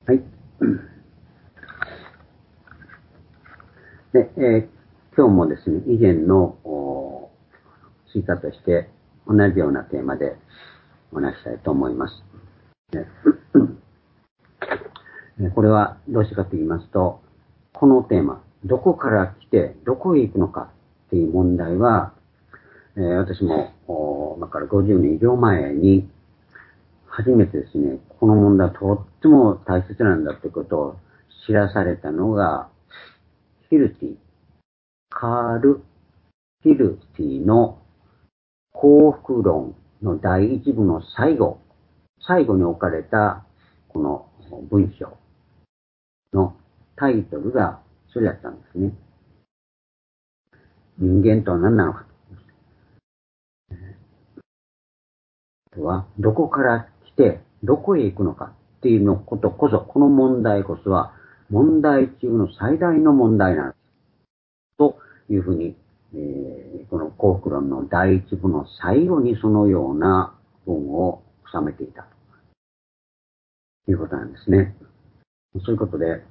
はい。で、今日もですね、以前の追加として同じようなテーマでお話したいと思います。これはどうしてかと言いますと、このテーマ、どこから来てどこへ行くのかっていう問題は、私も今から50年以上前に初めてですね、この問題はとっても大切なんだということを知らされたのが、カール・ヒルティの幸福論の第一部の最後に置かれたこの文章のタイトルがそれだったんですね。人間とは何なのかとは、どこから来てどこへ行くのかっていうのことこそ、この問題こそは問題中の最大の問題なんです。というふうに、この幸福論の第一部の最後にそのような文を収めていたということなんですね。そういうことで、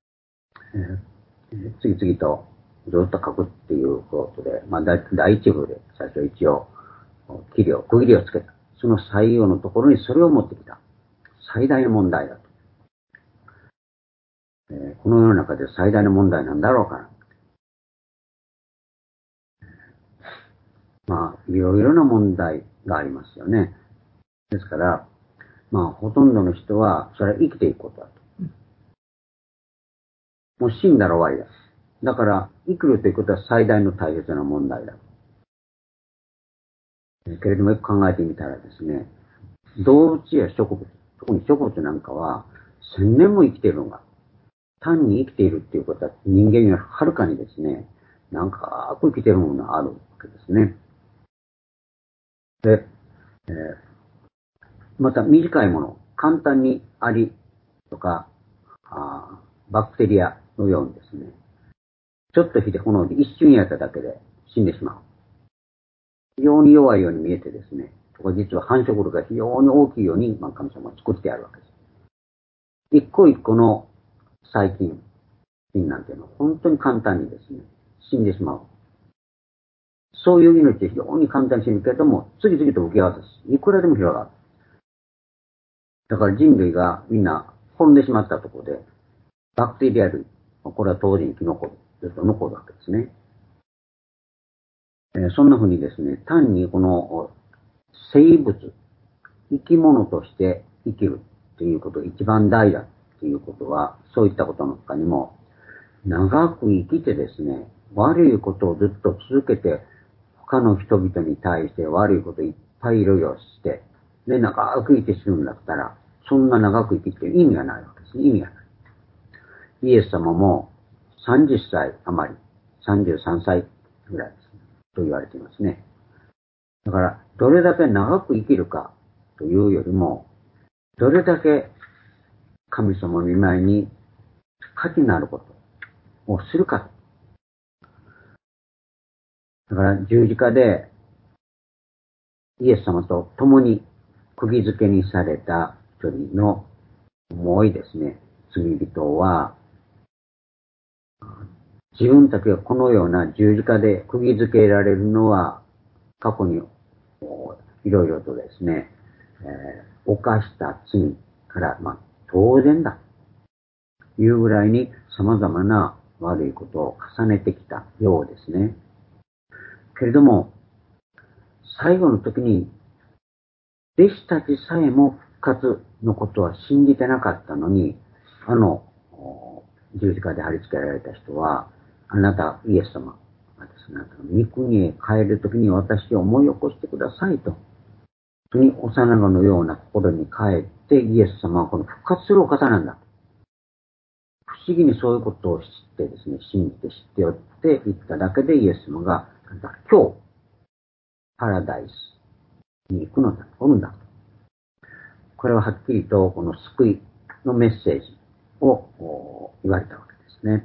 次々とずっと書くっていうことで、第一部で最初一応区切りをつけた。その最後のところにそれを持ってきた。最大の問題だと。この世の中で最大の問題なんだろうかな。いろいろな問題がありますよね。ですから、ほとんどの人は、それは生きていくことだと。もう死んだら終わりだ。だから、生きるということは最大の大切な問題だ。けれども、よく考えてみたらですね、動物や植物、特に植物なんかは、1000年も生きているのが、単に生きているっていうことは人間よりはるかにですね、長く生きているものがあるわけですね。で、また短いもの、簡単にアリとか、バクテリアのようにですね、ちょっと火で炎で一瞬やっただけで死んでしまう。非常に弱いように見えてですね、実は繁殖力が非常に大きいように、神様は作ってあるわけです。一個一個の細菌なんていうのは本当に簡単にですね、死んでしまう。そういう命は非常に簡単に死ぬけれども、次々と受け渡す。いくらでも広がる。だから人類がみんな滅んでしまったところで、バクテリア類、これは当然生き残る。ずっと残るわけですね。そんな風にですね、単にこの生物、生き物として生きるということが一番大だということは、そういったことの他にも、長く生きてですね、悪いことをずっと続けて、他の人々に対して悪いことをいっぱいいろいろして、で、長く生きて死ぬんだったら、そんな長く生きて意味がないわけですね。意味がない。イエス様も30歳余り、33歳ぐらいですね、と言われていますね。だから、どれだけ長く生きるかというよりも、どれだけ神様の御前に価値のあることをするか。だから十字架でイエス様と共に釘付けにされた一人の重いですね、罪人は、自分たちがこのような十字架で釘付けられるのは、過去にいろいろとですね、犯した罪から、当然だというぐらいに様々な悪いことを重ねてきたようですね。けれども、最後の時に、弟子たちさえも復活のことは信じてなかったのに、十字架で貼り付けられた人は、あなた、イエス様がですね、あなたの御国へ帰る時に私を思い起こしてくださいと。本当に幼子のような心に帰って、イエス様はこの復活するお方なんだ。不思議にそういうことを知ってですね、信じて知っておって言っただけでイエス様が、今日、パラダイスに行くのだ、おるんだ。これははっきりとこの救いのメッセージを言われたわけですね。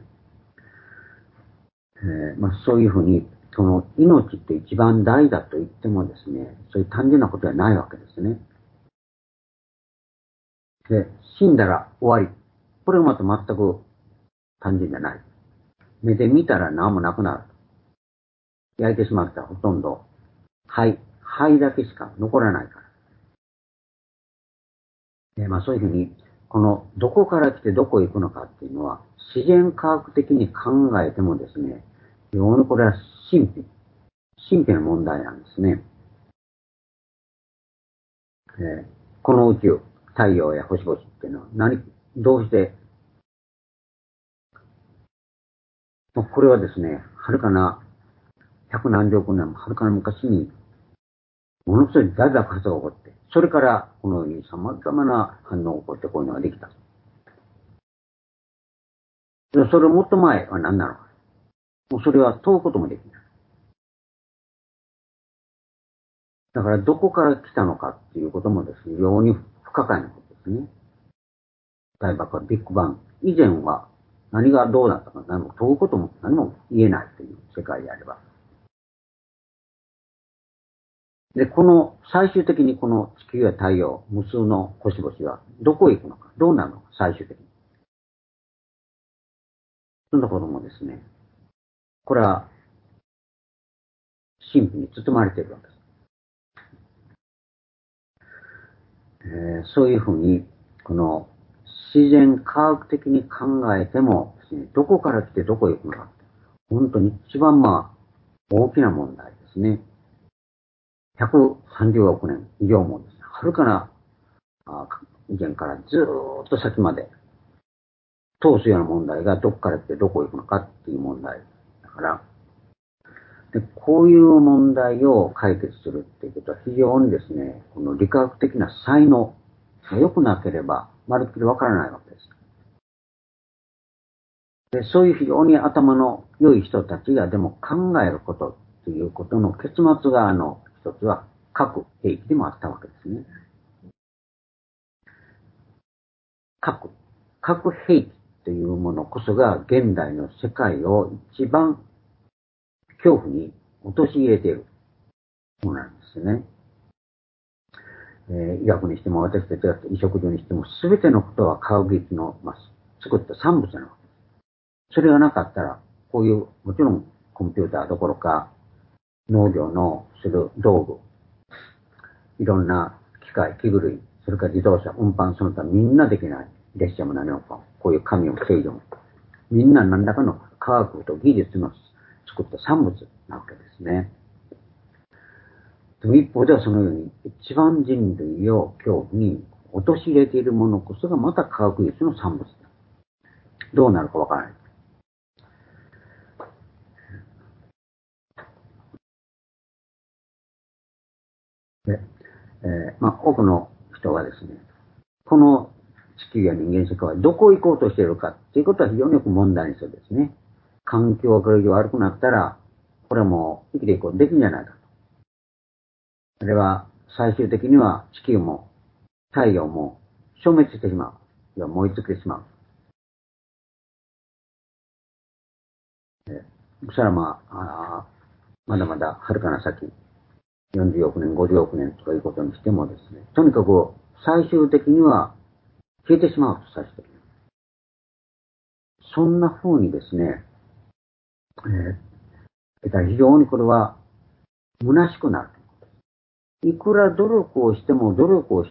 そういうふうに、その命って一番大だと言ってもですね、そういう単純なことはないわけですね。で、死んだら終わり。 これはまた全く単純じゃない。目で見たら何もなくなる。焼いてしまったらほとんど灰だけしか残らないから。そういうふうに、このどこから来てどこへ行くのかっていうのは、自然科学的に考えてもですね、非常にこれは神秘の問題なんですね。この宇宙、太陽や星々っていうのはどうして、これはですね、はるかな、百何十億年もはるかな昔に、ものすごい大爆発が起こって、それからこのように様々な反応が起こってこういうのができた。それもっと前は何なのか。もうそれは問うこともできない。だからどこから来たのかっていうこともですね、非常に不可解なことですね。大爆発、ビッグバン。以前は何がどうだったか何も問うことも何も言えないという世界であれば。で、最終的にこの地球や太陽、無数の星々はどこへ行くのか、どうなるのか、最終的に。そんなこともですね、これは神秘に包まれているわけです。そういうふうに、この自然科学的に考えてもですね、どこから来てどこへ行くのか、本当に一番大きな問題ですね。130億年以上もですね、はるかな以前からずーっと先まで通すような問題がどこから来てどこへ行くのかっていう問題だから、でこういう問題を解決するっていうことは非常にですね、この理科学的な才能が良くなければまるっきりわからないわけです。でそういう非常に頭の良い人たちがでも考えることっていうことの結末が一つは核兵器でもあったわけですね。核兵器というものこそが現代の世界を一番恐怖に陥れているものなんですね。医学にしても私たちが衣食住にしても全てのことは科学技術の、作った産物なわけです。それがなかったら、こういう、もちろんコンピューターどころか、農業のする道具、いろんな機械、器具類、それから自動車、運搬その他みんなできない。列車も何もかも、こういう紙を制御も。みんな何らかの科学と技術の作った産物なわけですね。でも一方ではそのように一番人類を恐怖に陥れているものこそがまた科学技術の産物だ。どうなるかわからない。で、多くの人がですね、この地球や人間世界はどこへ行こうとしているかということは非常によく問題にするんですね。環境がこれ以上悪くなったら、これはもう生きていこうできんじゃないかと。それは最終的には地球も太陽も消滅してしまう。燃え尽きてしまう。そしたらまだまだはるかな先、40億年、50億年とかいうことにしてもですね、とにかく最終的には消えてしまうと、最終的に。そんな風にですね、非常にこれは虚しくなる。いくら努力をしても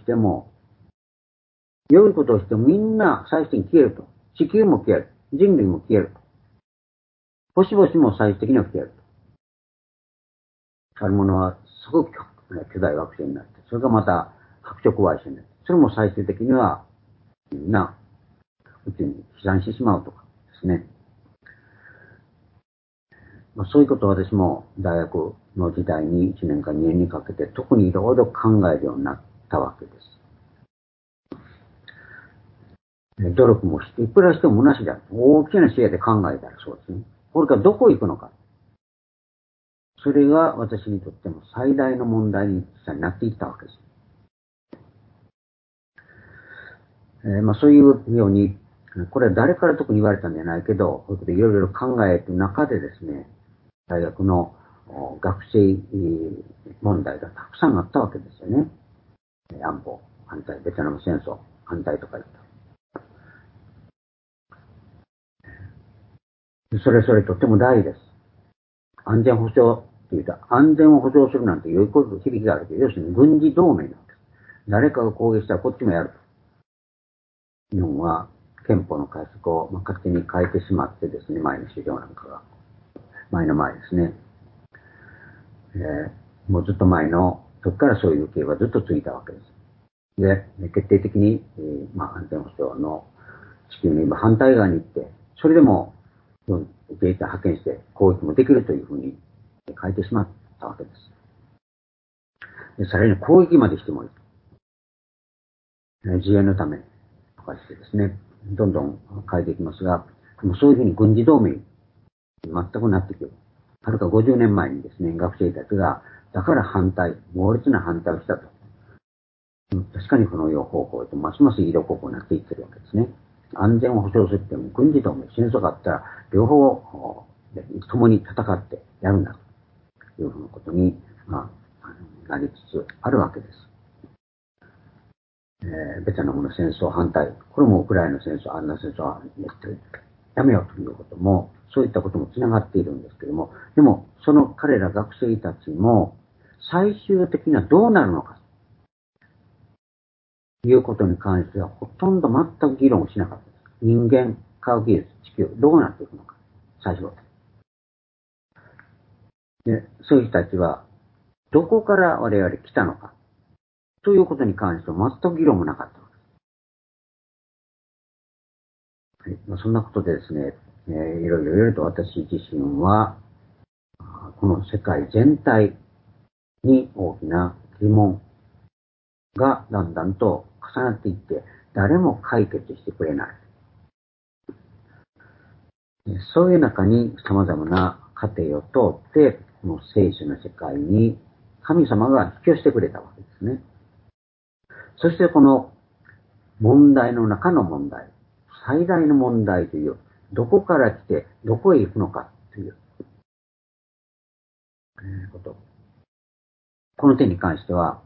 良いことをしてもみんな最終的に消えると。地球も消える。人類も消えると。星々も最終的には消えると。あるものはすごく巨大惑星になって、それがまた白色矮星になって、それも最終的にはみんな宇宙に飛散してしまうとかですね。そういうことを私も大学の時代に1年か2年にかけて特にいろいろ考えるようになったわけです。努力もして、いくらしても虚しだ。大きな視野で考えたらそうですね。これからどこ行くのか。それが私にとっても最大の問題になっていったわけです。そういうように、これは誰から特に言われたんじゃないけど、こういうこといろいろ考える中でですね、大学の学生問題がたくさんあったわけですよね。安保反対、ベトナム戦争反対とか言った。 それとても大事です。安全保障って言うと、安全を保障するなんて良いこと響きがあるけど、要するに軍事同盟なんです。誰かが攻撃したらこっちもやると。日本は憲法の解釈を勝手に変えてしまってですね、前の首相なんかが。前の前ですね。もうずっと前の時からそういう経緯はずっと続いたわけです。で、決定的に、安全保障の地球の今反対側に行って、それでも自衛隊派遣して攻撃もできるというふうに変えてしまったわけです。でさらに攻撃までしてもいい。自衛のためとかしてですね、どんどん変えていきますが、そういうふうに軍事同盟に全くなってくる。はるか50年前にですね、学生たちが、だから猛烈な反対をしたと。確かにこの両方向とますます色濃くなっていってるわけですね。安全を保障するっても軍事同盟、戦争があったら両方共に戦ってやるんだというふうなことに、なりつつあるわけです。ベトナムの戦争反対、これもウクライナの戦争、あんな戦争はやめようということも、そういったこともつながっているんですけれども、でもその彼ら学生たちも最終的にはどうなるのかということに関してはほとんど全く議論をしなかったです。人間、科学技術、地球、どうなっていくのか、最初は。で、そういう人たちはどこから我々来たのかということに関しては全く議論もなかったわけです。はい、そんなことでですね、いろいろと私自身は、この世界全体に大きな疑問がだんだんと重なっていって、誰も解決してくれない。そういう中に様々な過程を通って、この聖書の世界に神様が引き寄せてくれたわけですね。そしてこの問題の中の問題、最大の問題という、どこから来てどこへ行くのかということ。この点に関しては、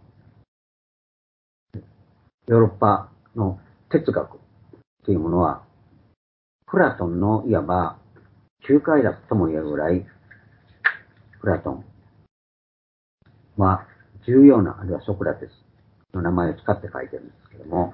ヨーロッパの哲学というものは、プラトンのいわば仲介だとも言えるぐらい、プラトンは重要な、あるいはソクラテスの名前を使って書いてるんですけども、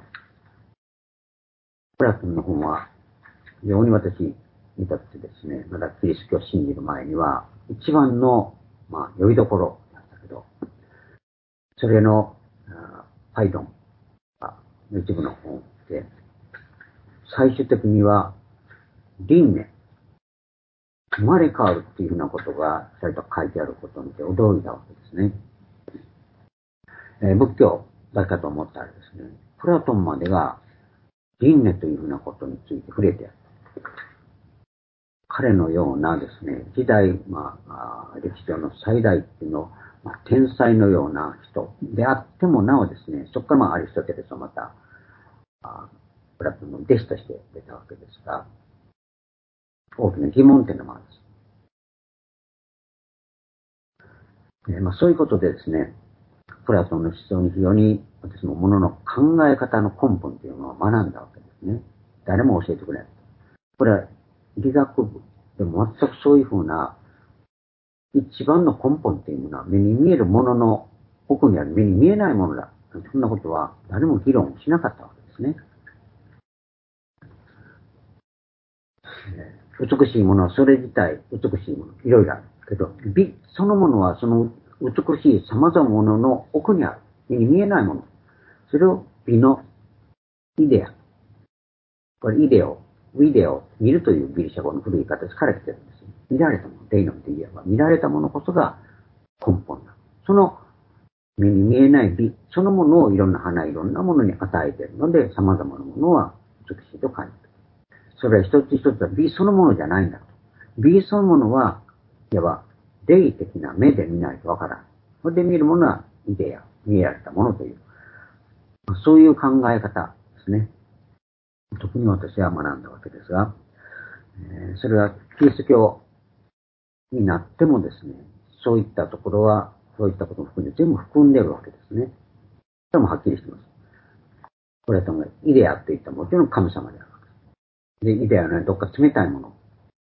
プラトンの本は非常に私にとってですね、まだキリスト教を信じる前には一番の、良いどころだったけど、それのパイドンの一部の本で、最終的には輪廻、生まれ変わるっていうふうなことがされた書いてあることを見て驚いたわけですね。仏教だけかと思ったらですね、プラトンまでが輪廻というふうなことについて触れてやる。彼のようなですね、時代、歴史上の最大っていうの、天才のような人であってもなおですね、そこからアリストテレスはまた、プラトンの弟子として出たわけですが、大きな疑問点のもあるんです。そういうことでですね、プラトンの思想に非常に私もものの考え方の根本というのを学んだわけですね。誰も教えてくれない。これは理学部でも全くそういうふうな一番の根本というものは目に見えるものの奥にある目に見えないものだ。そんなことは誰も議論しなかったわけですね。美しいものはそれ自体美しいもの、いろいろあるけど、美そのものはその美しい様々なものの奥にある。目に見えないもの。それを美のイデア。これイデオ、ウィデオ、見るというギリシャ語の古い形から来てるんです。見られたもの、デイノムといえば見られたものこそが根本だ。その目に見えない美そのものをいろんな花、いろんなものに与えているので、様々なものは美しいと感じる。それは一つ一つは美そのものじゃないんだと。美そのものは、いわば、霊的な目で見ないとわからない。それで見るものは、イデア、見えられたものという、そういう考え方ですね。特に私は学んだわけですが、それはキリスト教になってもですね、そういったところは、そういったことも含んで全部含んでるわけですね。それもはっきりしています。これはイデアといったもちろん神様であるわけです。で、イデアはね、どっか冷たいもの。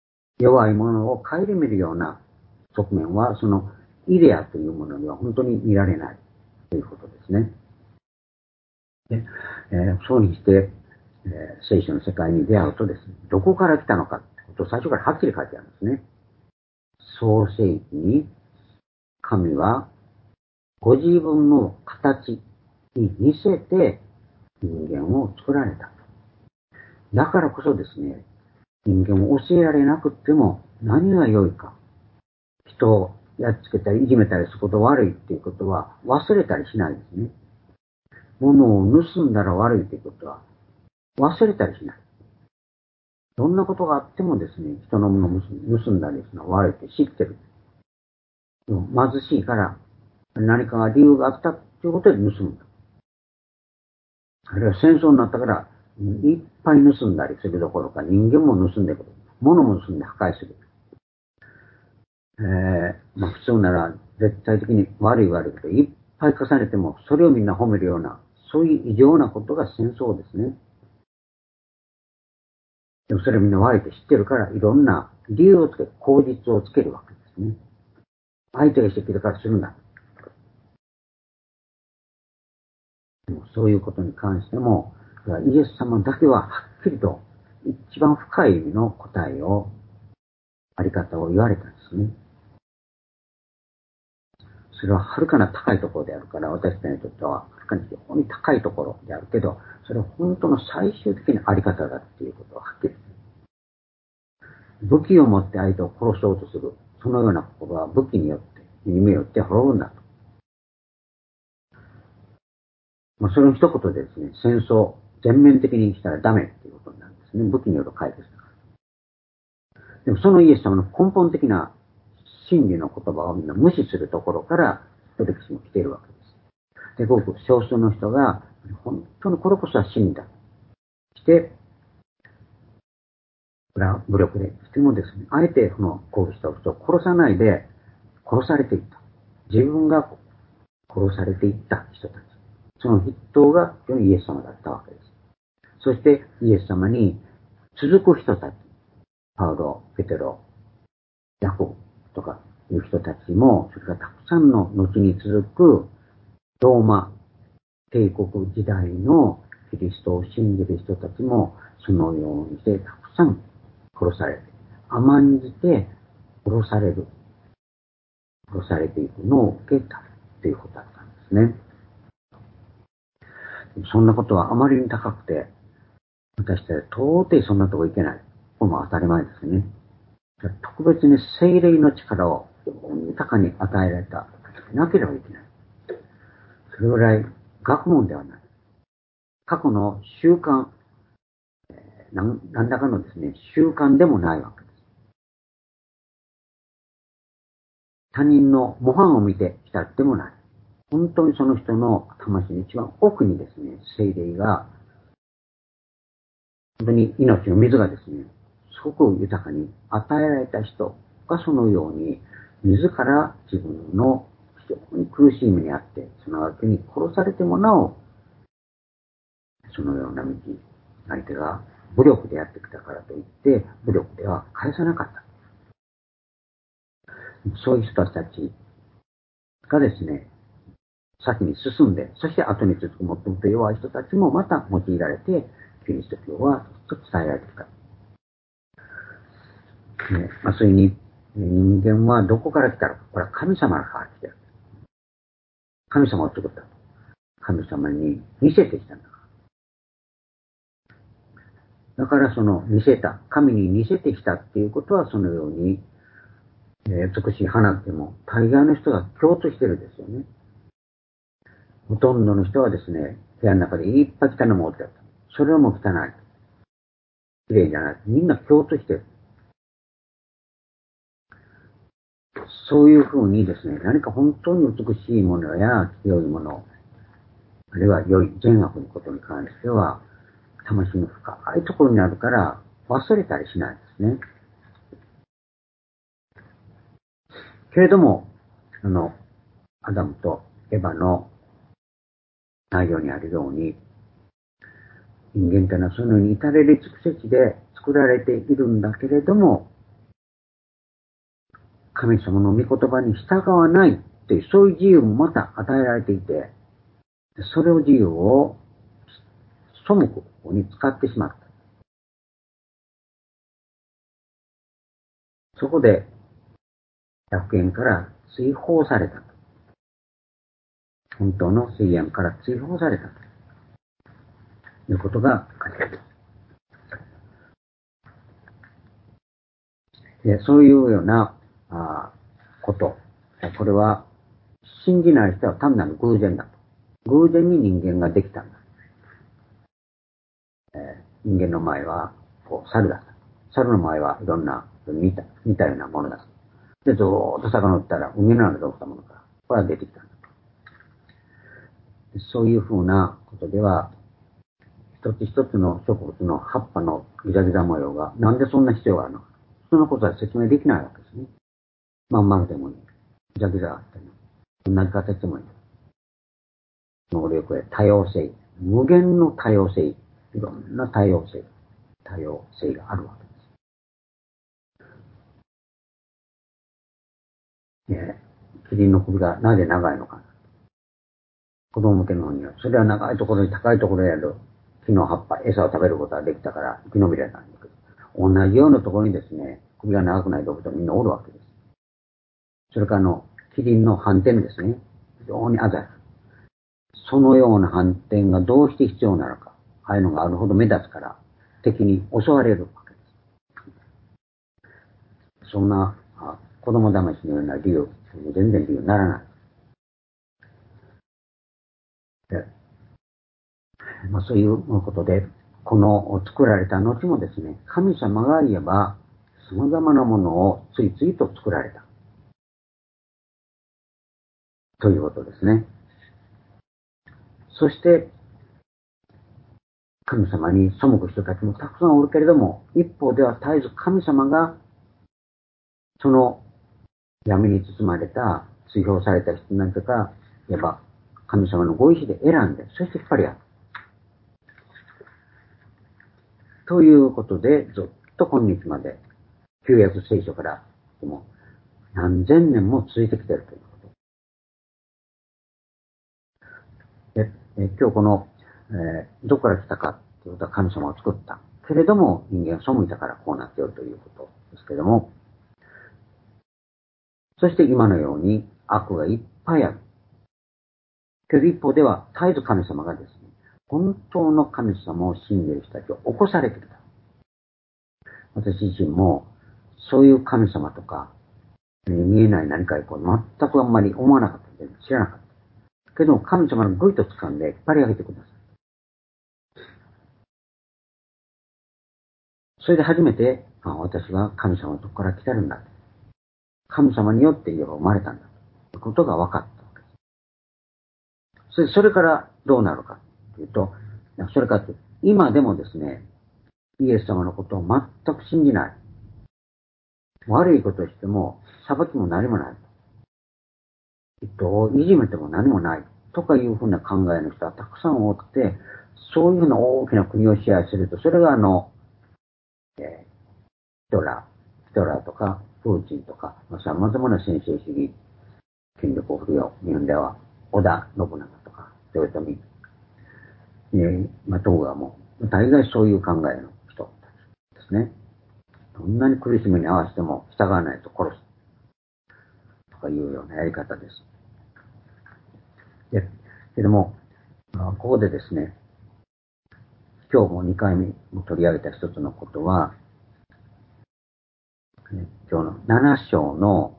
弱いものを顧みるような側面は、そのイデアというものには本当に見られないということですね。でそうにして、聖書の世界に出会うとですね、どこから来たのかってことを最初からはっきり書いてあるんですね。創世記に神はご自分の形に似せて人間を作られた。だからこそですね、人間を教えられなくっても何が良いか、人をやっつけたりいじめたりすること悪いっていうことは忘れたりしないですね。物を盗んだら悪いということは忘れたりしない。どんなことがあってもですね、人のものを盗んだりするのは悪いって知ってる。貧しいから何かが理由があったということで盗むんだ。あるいは戦争になったからいっぱい盗んだりするどころか人間も盗んでくる。物も盗んで破壊する。普通なら絶対的に悪いこといっぱい重ねてもそれをみんな褒めるようなそういう異常なことが戦争ですね。でもそれをみんな悪いと知ってるからいろんな理由をつける、口実をつけるわけですね。相手がしてきたからするんだ。でもそういうことに関してもイエス様だけははっきりと一番深い意味の答えをあり方を言われたんですね。それははるかな高いところであるから、私たちにとってははるかに非常に高いところであるけど、それは本当の最終的なあり方だっていうことははっきり。武器を持って相手を殺そうとする、そのような心は武器によって、によって滅ぶんだと。それを一言でですね、戦争、全面的にしたらダメっていうことになるんですね。武器による解決だから。でもそのイエス様の根本的な真理の言葉をみんな無視するところから、歴史も来ているわけです。で、ごく少数の人が、本当にこれこそは真だ。して、武力でしてもですね、あえてこの攻撃した人を殺さないで、殺されていった。自分が殺されていった人たち。その筆頭がイエス様だったわけです。そしてイエス様に続く人たち、パウロ、ペテロ、ヤコブとかいう人たちも、それからたくさんの後に続くローマ帝国時代のキリストを信じる人たちも、そのようにしてたくさん殺されて、甘んじて殺されていくのを受けたということだったんですね。そんなことはあまりに高くて、私たちは到底そんなとこ行けない。これも当たり前ですね。特別に聖霊の力を豊かに与えられたなければいけない。それぐらい学問ではない。過去の習慣、何らかのですね、習慣でもないわけです。他人の模範を見てきたでもない。本当にその人の魂の一番奥にですね、聖霊が、本当に命の水がですね、すごく豊かに与えられた人がそのように、自ら自分の非常に苦しい目にあって、そのわけに殺されてもなお、そのような道、相手が武力でやってきたからといって、武力では返さなかった。そういう人たちがですね、先に進んで、そして後に続く最も弱い人たちもまた用いられて、キリスト教はちょっと伝えられてきた。そういうに人間はどこから来たのか。これは神様から来てる。神様を作った。神様に見せてきたんだ。だからその見せた、神に見せてきたっていうことはそのように、美しい花でも大概の人が共通してるんですよね。ほとんどの人はですね、部屋の中でいっぱい汚いものを持ってあった。それはもう汚い。綺麗じゃない。みんな共通してる。そういうふうにですね、何か本当に美しいものや清いもの、あるいは良い善悪のことに関しては、魂の深いところにあるから忘れたりしないですね。けれども、アダムとエヴァの内容にあるように、人間というのはそのように至れり尽くせ地で作られているんだけれども、 神様の御言葉に従わないという、そういう自由もまた与えられていて、それを自由を背く方に使ってしまった。そこで、楽園から追放された。本当の水縁から追放された。ということが書いてある。で、そういうようなこと。これは、信じない人は単なる偶然だと。偶然に人間ができたんだ。人間の前は猿だった。猿の前はいろんな似たようなものだ。で、ずーっと遡ったら海の中で起きたものから、これは出てきたんだ。そういうふうなことでは、一つ一つの植物の葉っぱのギザギザ模様がなんでそんな必要があるのか。そのことは説明できないわけですね。まん丸でもいい。ギザギザがあっても、同じ形でもいい。能力や多様性、無限の多様性、いろんな多様性があるわけです。キリンの首がなぜ長いのか。子供向けのには、それは長いところに高いところにある木の葉っぱ、餌を食べることができたから生き延びられたんですけど、同じようなところにですね、首が長くない動物はみんなおるわけです。それからキリンの斑点ですね、非常に鮮やか。そのような斑点がどうして必要なのか、ああいうのがあるほど目立つから敵に襲われるわけです。そんな子供騙しのような理由、全然理由にならない。そういうことで、この作られた後もですね、神様が言えば、様々なものをついついと作られた。ということですね。そして、神様に背く人たちもたくさんおるけれども、一方では絶えず神様が、その闇に包まれた、追放された人なんとか、言えば、神様のご意志で選んで、そして引っ張り合う。ということで、ずっと今日まで、旧約聖書からも何千年も続いてきているということ。で、今日この、どこから来たかということは神様を作った。けれども人間は背いたからこうなっているということですけれども、そして今のように悪がいっぱいある。けど一方では絶えず神様がですね、本当の神様を信じる人たちを起こされてきた。私自身もそういう神様とか、見えない何か全くあんまり思わなかったんで、知らなかった。けど神様のぐいと掴んで引っ張り上げてください。それで初めて、私は神様のとこから来てるんだ。神様によって言えば生まれたんだ。ということが分かったわけです。それからどうなるかというと、それから今でもですね、イエス様のことを全く信じない。悪いことをしても、裁きも何もない。いじめても何もない。とかいうふうな考えの人はたくさんおって、そういうふうな大きな国を支配すると、それがヒトラーとか、プーチンとか、様々な専制主義、権力を振るよう。日本では、織田信長とか、豊臣、東郷も、大概そういう考えの人ですね。どんなに苦しみに合わせても従わないと殺す。とかいうようなやり方です。けども、ここでですね、今日も2回目も取り上げた一つのことは、今日の7章の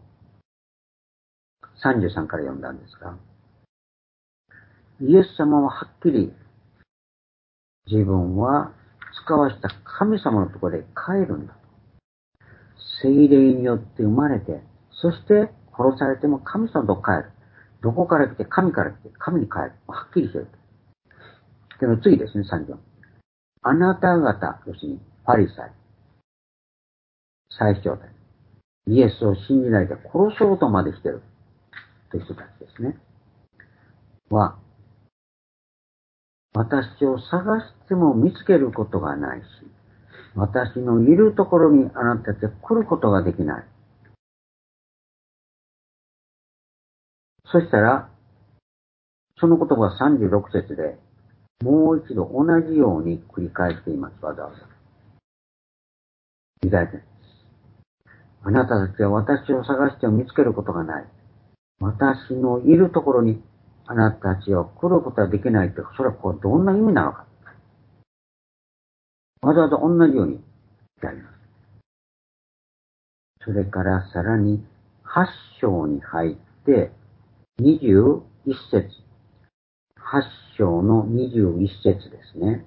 33から読んだんですが、イエス様ははっきり自分は使わした神様のところで帰るんだ。聖霊によって生まれて、そして殺されても神様と帰る。どこから来て神から来て神に帰る。はっきりしてる。けど次ですね、34。あなた方、要するにパリサイ、最長代、イエスを信じないで殺そうとまでしてるという人たちですね。は、私を探しても見つけることがないし、私のいるところにあなたたちは来ることができない。 そしたら、その言葉は36節で、もう一度同じように繰り返しています、わざわざ。理解点です。あなたたちは私を探しても見つけることがない。私のいるところにあなたたちは来ることはできないって、それはこれどんな意味なのか。わざわざ同じようにやります。それからさらに8章に入って21節。8章の21節ですね。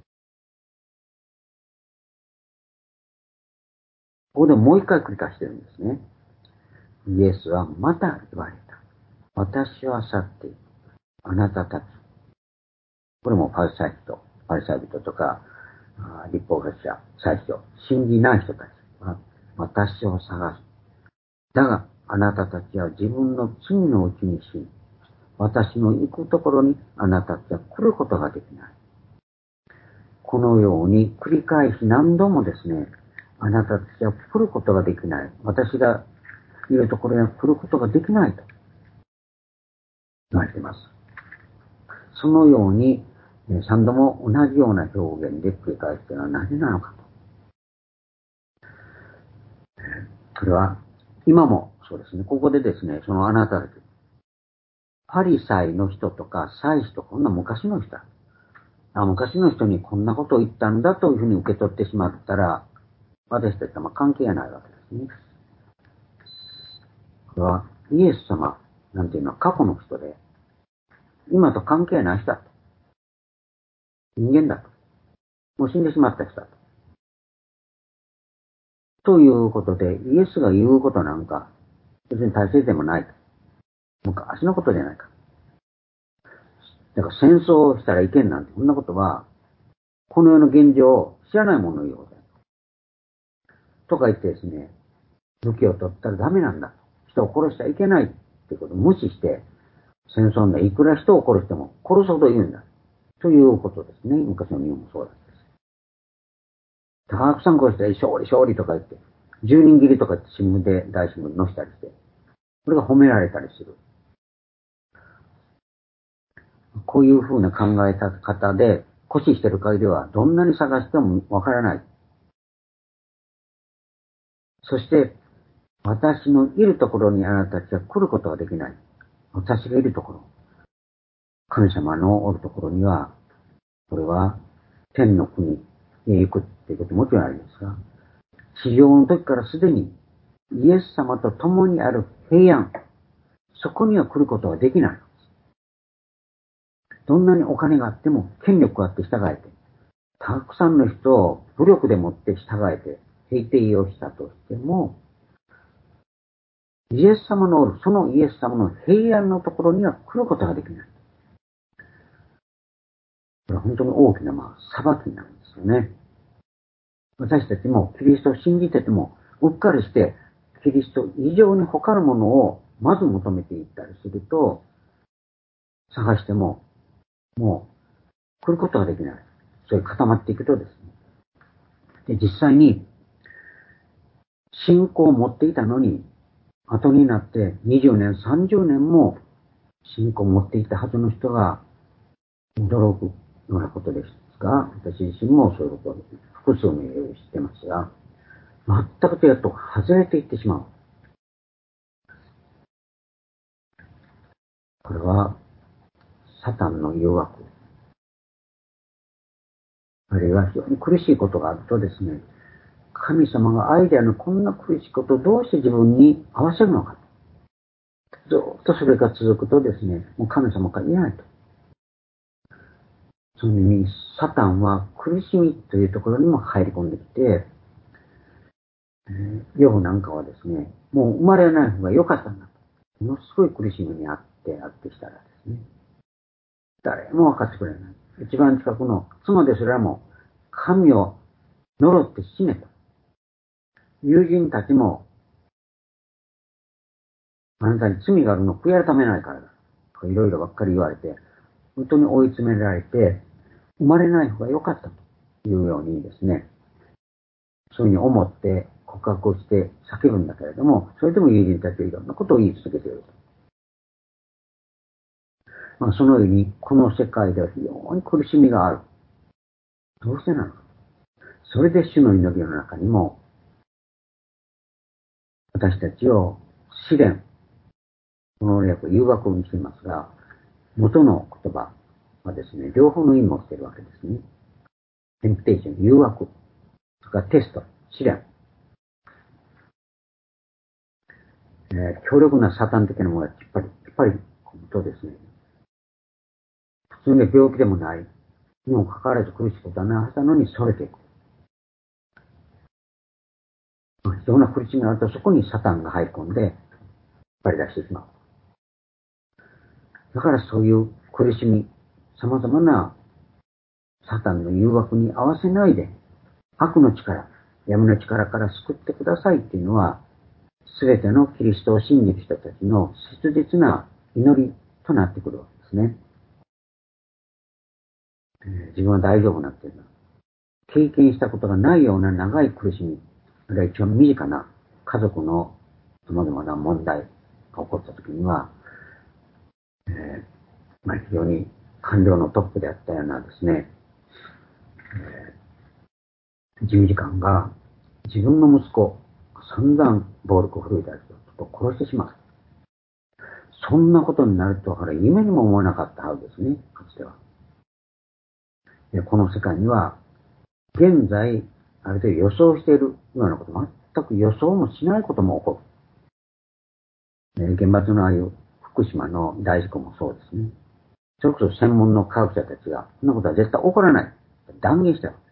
ここでもう一回繰り返してるんですね。イエスはまた言われた。私は去っていく。あなたたち。これもパリサイ人とか、立法学者、祭司長、信じない人たちは私を探す。だが、あなたたちは自分の罪のうちに死に、私の行くところにあなたたちは来ることができない。このように繰り返し何度もですね、あなたたちは来ることができない。私がいるところには来ることができないと言われています。そのように3度も同じような表現で繰り返すというのはなぜなのかと。それは今もそうですね、ここでですね、そのあなたたち、パリサイの人とか祭司とか、こんな昔の人、昔の人にこんなことを言ったんだというふうに受け取ってしまったら、私たちは関係ないわけですね。これはイエス様なんていうのは過去の人で、今と関係ない人だと。人間だと。もう死んでしまった人だと。ということで、イエスが言うことなんか、別に大切でもないと。昔のことじゃないか。だから戦争をしたらいけんなんて、こんなことは、この世の現状を知らないもののようだ。とか言ってですね、武器を取ったらダメなんだ。人を殺しちゃいけないってことを無視して、戦争でいくら人を殺しても殺すほど言うんだ。ということですね。昔の日本もそうなんです。たくさん殺して勝利勝利とか言って、10人切りとか新聞で大新聞に載せたりして、これが褒められたりする。こういう風な考え方で固視してる限りはどんなに探してもわからない。そして、私のいるところにあなたたちは来ることができない。私がいるところ。神様のおるところには、これは天の国へ行くっていうこともちろんありますが、地上の時からすでにイエス様と共にある平安、そこには来ることはできない。どんなにお金があっても、権力があって従えて、たくさんの人を武力でもって従えて、平定をしたとしても、イエス様のおる、そのイエス様の平安のところには来ることができない。これは本当に大きな裁きなんですよね。私たちもキリストを信じてても、うっかりして、キリスト以上に他のものをまず求めていったりすると、探しても、もう来ることができない。それ固まっていくとですね。で、実際に、信仰を持っていたのに、後になって20年、30年も信仰を持っていたはずの人が驚くようなことですが、私自身もそういうことを複数の例を知ってますが、全く違うと外れていってしまう。これは、サタンの誘惑。あるいは非常に苦しいことがあるとですね、神様がアイデアのこんな苦しいことをどうして自分に合わせるのか。ずっとそれが続くとですね、もう神様からいないと。そのように、サタンは苦しみというところにも入り込んできて、ヨブなんかはですね、もう生まれない方が良かったんだと。ものすごい苦しみにあってしたらですね、誰も分かってくれない。一番近くの妻ですらも神を呪って死ねと。友人たちもあなたに罪があるのを悔い改めないからだ。いろいろばっかり言われて、本当に追い詰められて、生まれない方が良かったというようにですね、そういうふうに思って告白をして叫ぶんだけれども、それでも友人たちはいろんなことを言い続けている。 そのように、この世界では非常に苦しみがある。どうしてなのか。それで主の祈りの中にも、私たちを試練、この訳を誘惑にしていますが、元の言葉はですね、両方の意味をしているわけですね。テンプテーション、誘惑、それからテスト、試練。強力なサタン的なものがやっぱり込むとですね、普通の病気でもない、にもかかわらず苦しいことはないはずなのにそれていく。非常な苦しみがあるとそこにサタンが入り込んで、引っ張り出してしまう。だからそういう苦しみ、様々なサタンの誘惑に合わせないで、悪の力、闇の力から救ってくださいっていうのは、すべてのキリストを信じる人たちの切実な祈りとなってくるわけですね。自分は大丈夫なっていうのは、経験したことがないような長い苦しみ、あるいは一番身近な家族の様々な問題が起こったときには、非常に官僚のトップであったようなですね、事務次官が自分の息子、散々暴力を振るいたりと殺してしまう。そんなことになるとは夢にも思わなかったはずですね、かつては。この世界には、現在、ある程度予想しているようなこと、全く予想もしないことも起こる。原発のああいう福島の大事故もそうですね。それこそ専門の科学者たちが、そんなことは絶対起こらない。断言したわ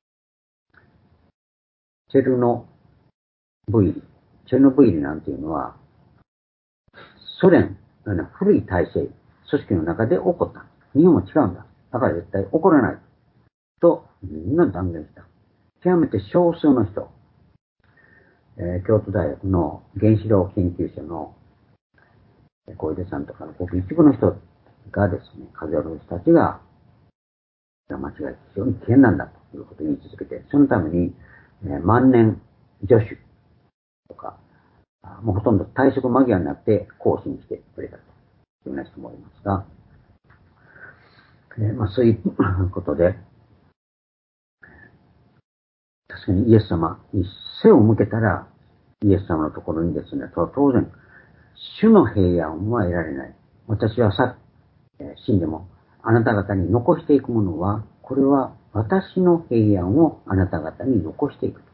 け。チェルノブイリなんていうのは、ソ連のような古い体制、組織の中で起こった。日本も違うんだ。だから絶対起こらない。と、みんな断言した。極めて少数の人、京都大学の原子炉研究所の小出さんとかのごく一部の人がですね、数ある人たちが、間違い非常に危険なんだということを言い続けて、そのために、万年助手とか、もうほとんど退職間際になって講師にしてくれたというような人もいますが、そういうことで、確かにイエス様に背を向けたら、イエス様のところにですね、当然、主の平安は得られない。私は死んでも、あなた方に残していくものは、これは私の平安をあなた方に残していく。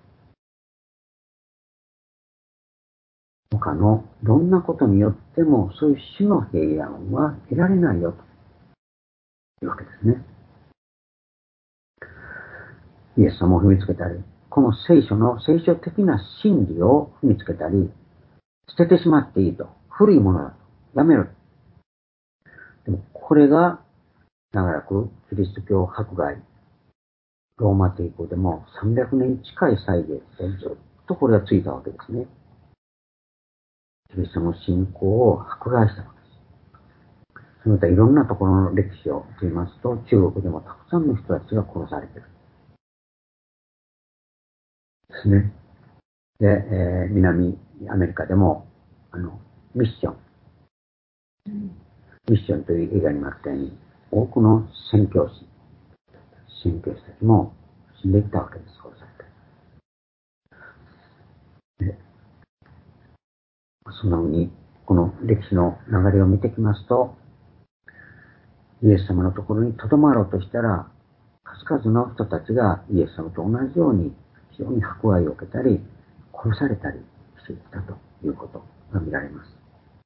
他のどんなことによっても、そういう主の平安は得られないよ、というわけですね。イエス様を踏みつけたり、この聖書的な真理を踏みつけたり、捨ててしまっていいと。古いものだと。やめろ。でもこれが長らくキリスト教迫害、ローマ帝国でも300年近い歳月でずっとこれがついたわけですね。キリストの信仰を迫害したわけです。その他いろんなところの歴史を見ますと、中国でもたくさんの人たちが殺されている。ですね。で、南アメリカでも、ミッション。ミッションという映画にもあったように、多くの宣教師たちも死んでいったわけです、殺されて。で、そのように、この歴史の流れを見てきますと、イエス様のところに留まろうとしたら、数々の人たちがイエス様と同じように非常に迫害を受けたり、殺されたりしていったということが見られます。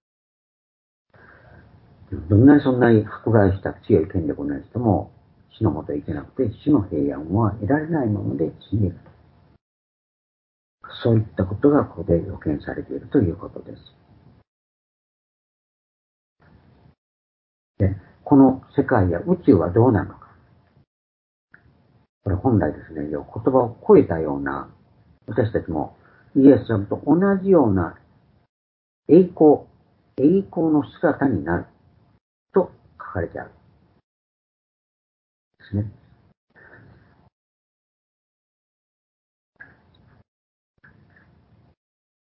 どんなにそんなに迫害した強い権力のない人も死のもとへ行けなくて、死の平安は得られないままで死んでいくと。そういったことがここで予見されているということです。で、この世界や宇宙はどうなるのか。これ本来ですね、言葉を超えたような、私たちもイエス様と同じような栄光の姿になると書かれてある。ですね。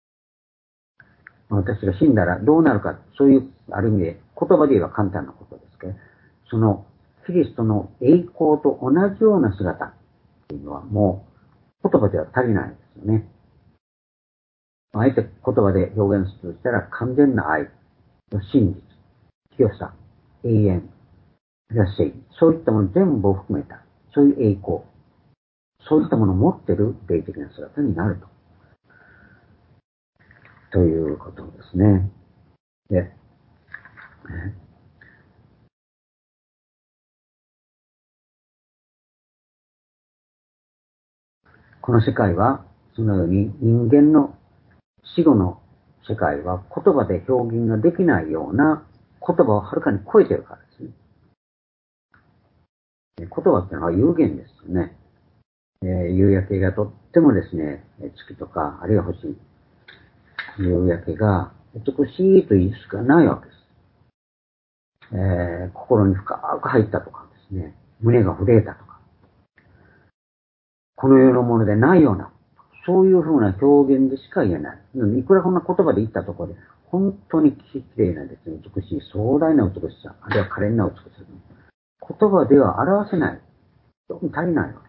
私が死んだらどうなるか、そういう、ある意味で言葉で言えば簡単なことですそのキリストの栄光と同じような姿っていうのはもう言葉では足りないですよね。あえて言葉で表現するとしたら完全な愛、真実、清さ、永遠、正義、そういったもの全部を含めた、そういう栄光、そういったものを持っている霊的な姿になるということですね。で、この世界は、そのように人間の死後の世界は言葉で表現ができないような言葉をはるかに超えているからですね。言葉っていうのは有限ですよね。夕焼けがとってもですね、月とか、あるいは星、夕焼けが美しいというしかないわけです。心に深く入ったとかですね、胸が震えたとか、この世のものでないような、そういうふうな表現でしか言えない。いくらこんな言葉で言ったところで、本当に綺麗なですね、美しい、壮大な美しさ、あるいは可憐な美しさ。言葉では表せない。特に足りないわ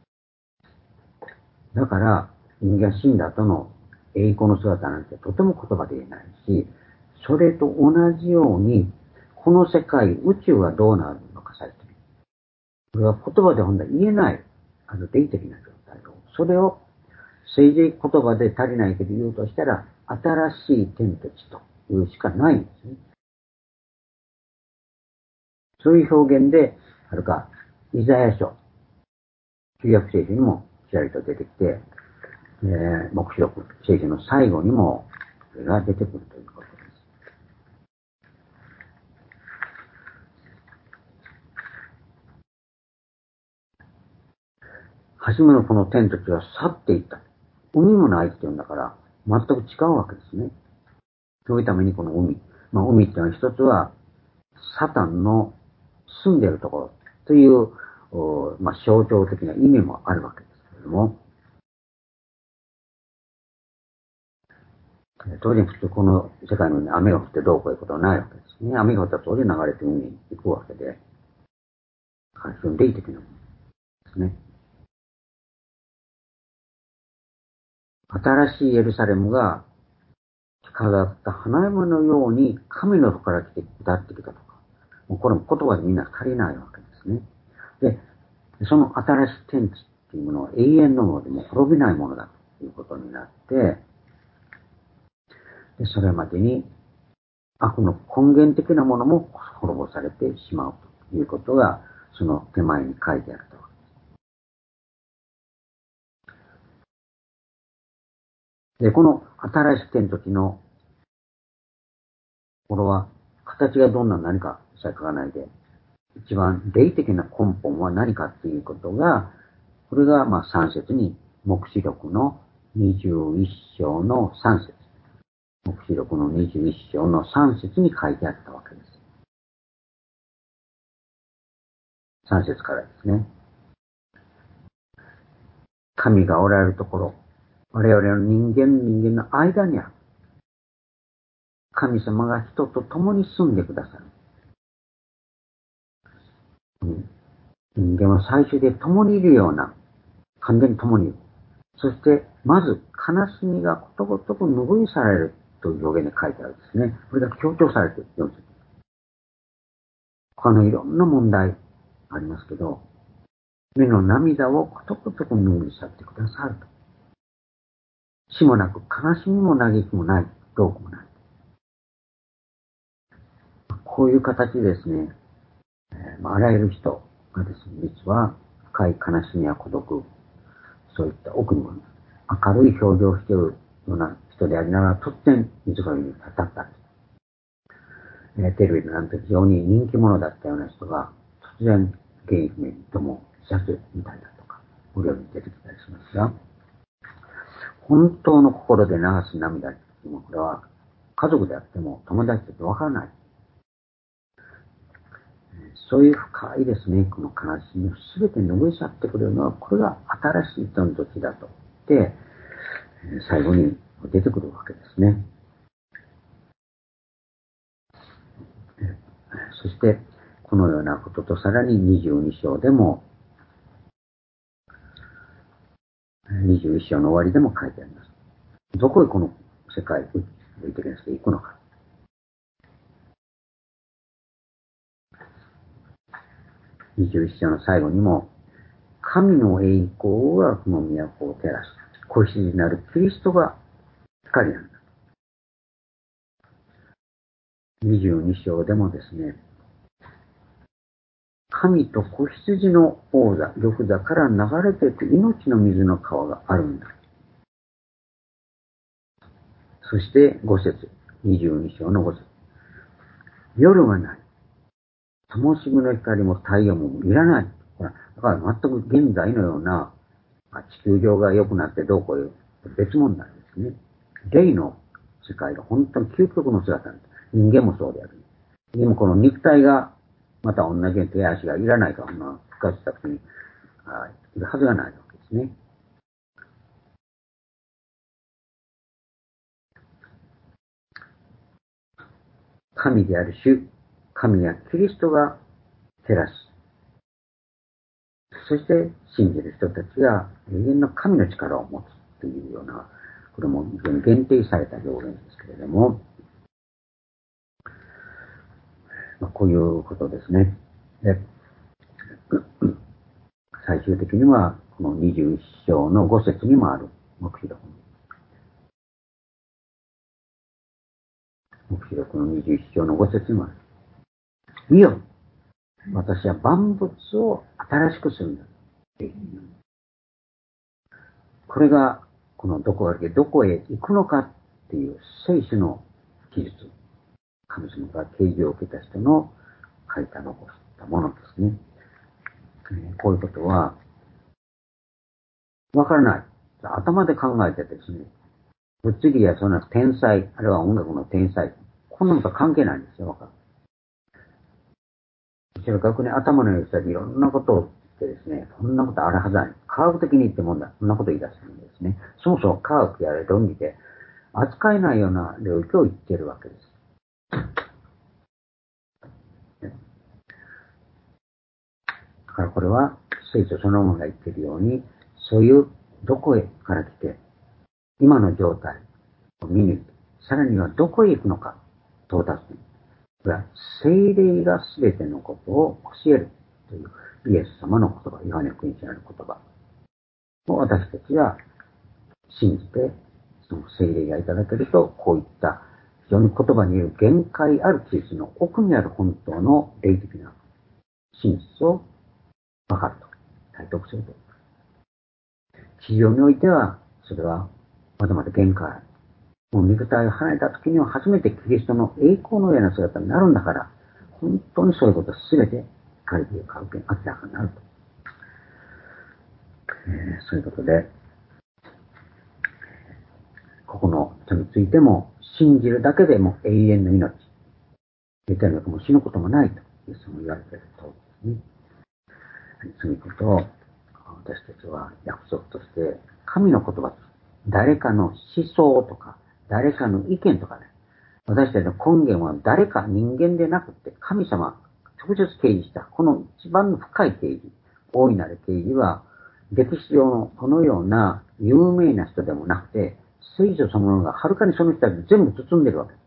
け。だから、人間が死んだ後の栄光の姿なんてとても言葉で言えないし、それと同じように、この世界、宇宙はどうなるのかさえてみる。これは言葉で本来言えない、霊的な状態を、それを政治言葉で足りないけど言うとしたら、新しい天と地というしかないんですね。そういう表現で、はるか、イザヤ書、旧約聖書にもちらりと出てきて、黙示録、聖書の最後にも、それが出てくるということです。初めのこの天と地は去っていった。海もないっていうんだから、全く違うわけですね。そういうためにこの海。海っていうのは一つは、サタンの住んでいるところという、象徴的な意味もあるわけですけれども、当然普通この世界のように雨が降ってどうこういうことはないわけですね。雨が降ったら当然流れて海に行くわけで、非常に霊的なものですね。新しいエルサレムが飾った花嫁のように神の子から来て歌ってきたとか、もうこれも言葉でみんな足りないわけですね。で、その新しい天地っていうものは永遠のものでも滅びないものだということになって、でそれまでに悪の根源的なものも滅ぼされてしまうということが、その手前に書いてあると。で、この新しい天と地の、これは形がどんな何かさえ書かないで、一番霊的な根本は何かっていうことが、これが3節に、黙示録の21章の3節。黙示録の21章の3節に書いてあったわけです。3節からですね。神がおられるところ、我々の人間の間にある。神様が人と共に住んでくださる。人間は最終で共にいるような、完全に共にいる。そして、まず、悲しみがことごとく拭い去られるという表現で書いてあるんですね。これが強調されている。他のいろんな問題ありますけど、目の涙をことごとく拭い去ってくださると。死もなく、悲しみも嘆きもない、どうもない。こういう形でですね、あらゆる人がですね、実は深い悲しみや孤独、そういった奥にも明るい表情をしているような人でありながら、突然、自らに立った。テレビでなんて非常に人気者だったような人が、突然、原因不明とも自殺みたいだとか、無料に出てきたりしますが、本当の心で流す涙っていうのは、これは家族であっても友達だってわからない。そういう深いですね、この悲しみを全て拭い去ってくれるのは、これが新しい人の時だと言って、最後に出てくるわけですね。そして、 このようなこととさらに22章でも、21章の終わりでも書いてあります。どこへこの世界、類的な世界行くのか。21章の最後にも、神の栄光がこの都を照らす。子羊になるキリストが光なんだ。22章でもですね、神と子羊の王座、玉座から流れていく命の水の川があるんだ。そして5節、22章の5節。夜はない。灯火の光も太陽もいらない。だから全く現在のような地球上が良くなってどうこういう別問題ですね。霊の世界が本当に究極の姿なんです。人間もそうである。でもこの肉体がまた同じように手足がいらないか、復活した時にいるはずがないわけですね。神である主、神やキリストが照らす。そして信じる人たちが永遠の神の力を持つというような、これも非常に限定された表現ですけれども、こういうことですね。で最終的には、この21章の5節にもある黙示録。黙示録の21章の5節にもある。見よ、私は万物を新しくするんだ。これが、このどこへ行くのかっていう聖書の記述。神様が啓示を受けた人の書いた残したものですね。こういうことは、わからない。頭で考えてですね、物理やそんな天才、あるいは音楽の天才、こんなこと関係ないんですよ、わかる。うちの学に頭の良い人はいろんなことを言ってですね、そんなことあるはずない。科学的に言ってもんだ。そんなこと言い出すんですね。そもそも科学や論理で扱えないような領域を言っているわけです。だからこれは聖書そのものが言っているように、そういうどこへから来て、今の状態を見抜いて、さらにはどこへ行くのか、到達する。これは聖霊が全てのことを教えるというイエス様の言葉、ヨハネ福音書の言葉を私たちは信じて、その聖霊がいただけると、こういった非常に言葉に言う限界ある記述の奥にある本当の霊的な真実を分かると、体得すると。地上においては、それはまだまだ限界ある。もう肉体を離れた時には初めてキリストの栄光のような姿になるんだから、本当にそういうことすべて光という関係明らかになると。そういうことで、ここの人についても、信じるだけでも永遠の命。永遠のも死ぬこともないと、イエスも言われているとおりですね。そういうことを私たちは約束として、神の言葉、誰かの思想とか、誰かの意見とかね、私たちの根源は誰か人間でなくて、神様、直接掲示した、この一番の深い掲示、大いなる掲示は、歴史上のこのような有名な人でもなくて、聖書そのものがはるかにその人たち全部包んでるわけです。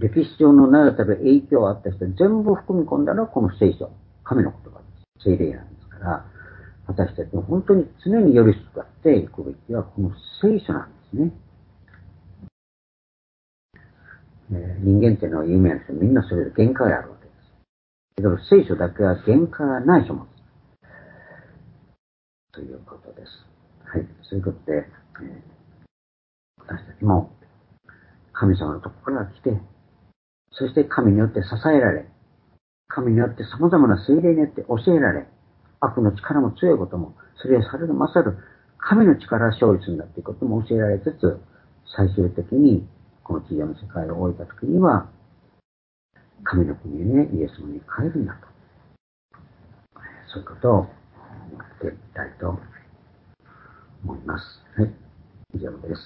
歴史上の名だたる影響があった人全部含み込んだのはこの聖書、神の言葉です。聖霊なんですから、私たちも本当に常に寄り添っていくべきはこの聖書なんですね。人間っていうのは有名な人みんなそれぞれ限界があるわけです。だから聖書だけは限界がない人もということです。はい。そういうことで、私たちも神様のところから来て、そして神によって支えられ、神によって様々な聖霊によって教えられ、悪の力も強いことも、それをされる勝る神の力を勝利するんだということも教えられつつ、最終的にこの地上の世界を終えたときには、神の国へね、イエス様に帰るんだと。そういうことを思っていきたいと思います。はい。以上です。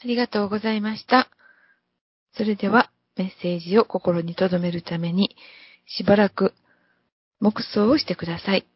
りがとうございました。それではメッセージを心に留めるためにしばらく黙想をしてください。